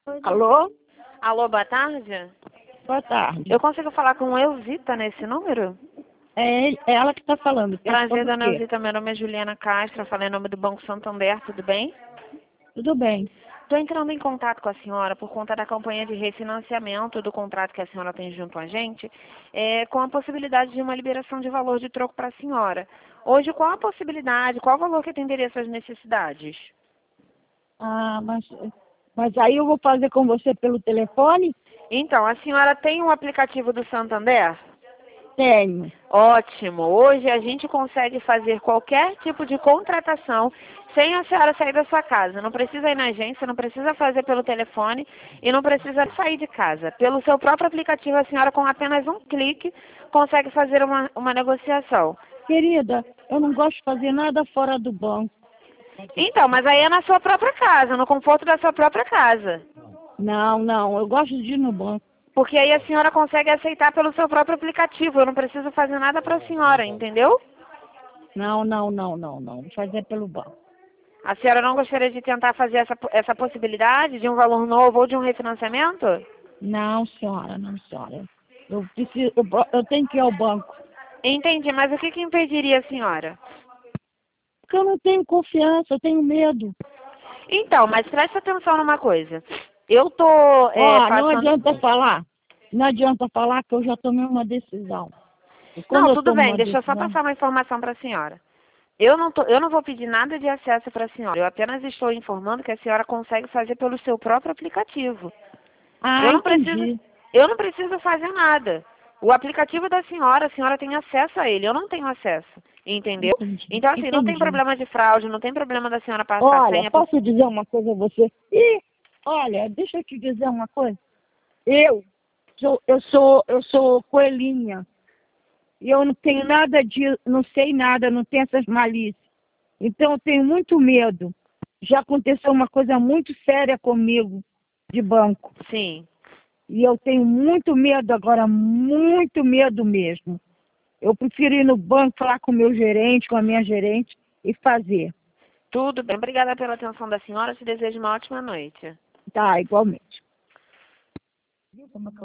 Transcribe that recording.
Alô? Alô, boa tarde? Boa tarde. Eu consigo falar com Elzita nesse número? É ela que está falando. Quer Prazer, falar o dona quê? Elzita. Meu nome é Juliana Castro, falei em nome do Banco Santander, tudo bem? Tudo bem. Estou entrando em contato com a senhora por conta da campanha de refinanciamento do contrato que a senhora tem junto a gente, com a possibilidade de uma liberação de valor de troco para a senhora. Hoje, qual a possibilidade, qual o valor que atenderia às suas necessidades? Ah, mas aí eu vou fazer com você pelo telefone? Então, a senhora tem um aplicativo do Santander? Tenho. Ótimo. Hoje a gente consegue fazer qualquer tipo de contratação sem a senhora sair da sua casa. Não precisa ir na agência, não precisa fazer pelo telefone e não precisa sair de casa. Pelo seu próprio aplicativo, a senhora com apenas um clique consegue fazer uma negociação. Querida, eu não gosto de fazer nada fora do banco. Então, mas aí é na sua própria casa, no conforto da sua própria casa. Não, eu gosto de ir no banco. Porque aí a senhora consegue aceitar pelo seu próprio aplicativo. Eu não preciso fazer nada para a senhora, entendeu? Não. Vou fazer pelo banco. A senhora não gostaria de tentar fazer essa possibilidade de um valor novo ou de um refinanciamento? Não, senhora, não, senhora. Eu preciso, eu tenho que ir ao banco. Entendi, mas o que impediria a senhora? Porque eu não tenho confiança, eu tenho medo. Então, mas preste atenção numa coisa. Eu tô Ó, não passando... adianta falar. Não adianta falar que eu já tomei uma decisão. E quando Não, eu tudo tomo bem, uma deixa eu só decisão, passar uma informação para a senhora. Eu não vou pedir nada de acesso para a senhora. Eu apenas estou informando que a senhora consegue fazer pelo seu próprio aplicativo. Eu não preciso, entendi. eu não preciso fazer nada. O aplicativo da senhora, a senhora tem acesso a ele, eu não tenho acesso, entendeu? Então, assim, não tem Entendi. problema de fraude, não tem problema da senhora passar Olha, senha. posso dizer uma coisa a você? Ih, olha, deixa eu te dizer uma coisa. Eu sou coelhinha. E eu não tenho nada de, não sei nada, não tenho essas malícias. Então eu tenho muito medo. Já aconteceu uma coisa muito séria comigo de banco. Sim, E eu tenho muito medo agora, muito medo mesmo. Eu prefiro ir no banco falar com o meu gerente, com a minha gerente e fazer. tudo bem. Obrigada pela atenção da senhora, te desejo uma ótima noite. Tá, igualmente.